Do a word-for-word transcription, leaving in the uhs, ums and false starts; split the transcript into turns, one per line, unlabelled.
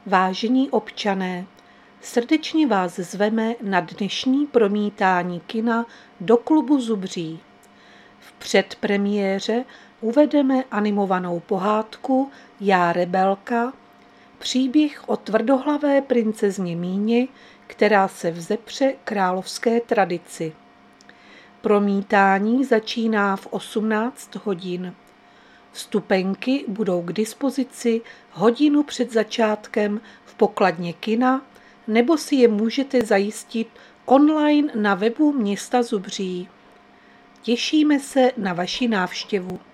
Vážení občané, srdečně vás zveme na dnešní promítání kina do klubu Zubří. V předpremiéře uvedeme animovanou pohádku Já rebelka, příběh o tvrdohlavé princezně Míně, která se vzepře královské tradici. Promítání začíná v osmnáct hodin. Vstupenky budou k dispozici hodinu před začátkem v pokladně kina, nebo si je můžete zajistit online na webu města Zubří. Těšíme se na vaši návštěvu.